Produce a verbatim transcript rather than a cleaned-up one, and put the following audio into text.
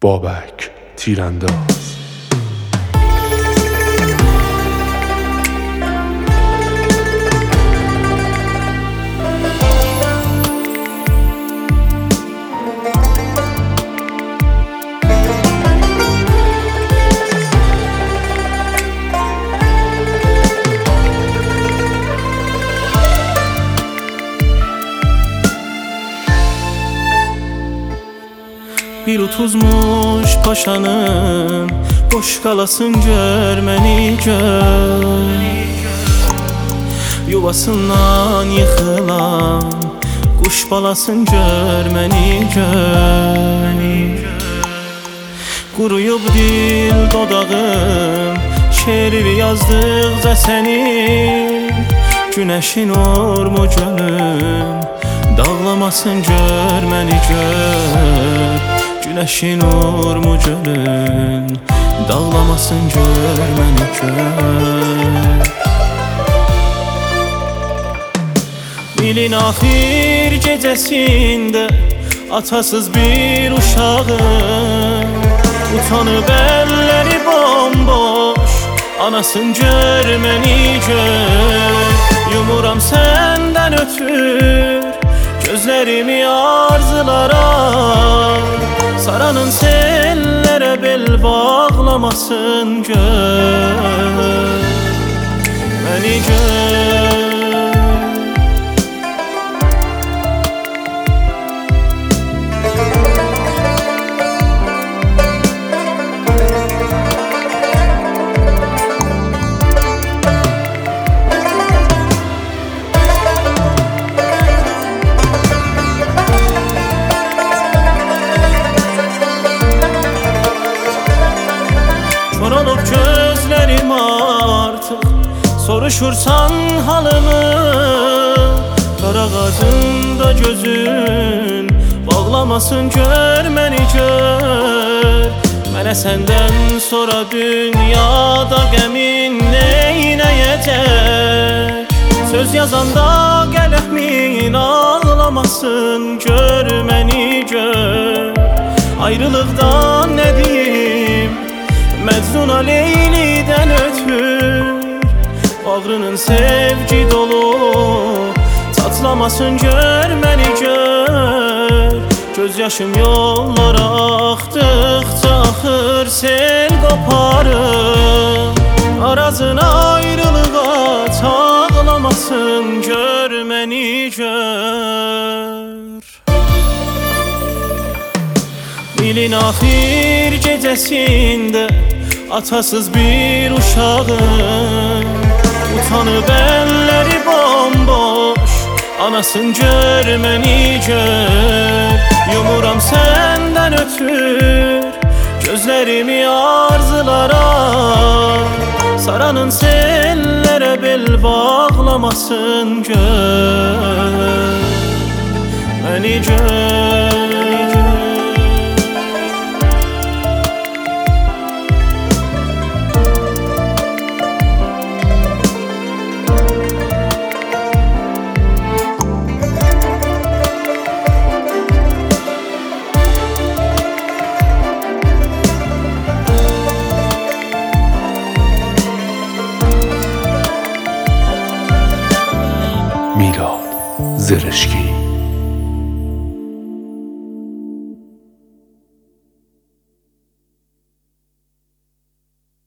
بابک تیرانداز. Bir utuzmuş paşanın boş kalasın görmeni gör. Yuvasından yıkılan kuş balasın görmeni gör. Kuruyub dil dodağım şeiri yazdıqca senin, güneşin ormu gönlüm dağlamasın görmeni gör. Güneşin ormu gönlün dağlamasın görmeni gör. İlin ahir gecesinde atasız bir uşağım, utanıp elleri bomboş anasın görmeni gör. Yumuram senden ötür gözlerimi arzulara, saranın sellere bel bağlamasın gör beni gör. Kör olup gözlerim artık soruşursan halımı, dar ağacında gözün bağlamasın görmeni gör. Mənə səndən sonra dünyada qəmin neynəyəcək? Söz yazanda qələmin ağlamasın görmeni gör. Ayrılıqdan nə deyim Məcnuna Leyli'den ötür, bağrının sevgi dolu tatlamasın görmeni gör. Göz yaşım yollara axdıqca axır sel qoparır, arazın ayrılığa çağlamasın görmeni gör. İlin ahir gecesinde atasız bir uşağım, utanıp elleri bomboş anasın görmeni gör. Yumuram senden ötür gözlerimi arzulara, saranın sellere bel bağlamasın gör beni gör. میلاد زرشکی.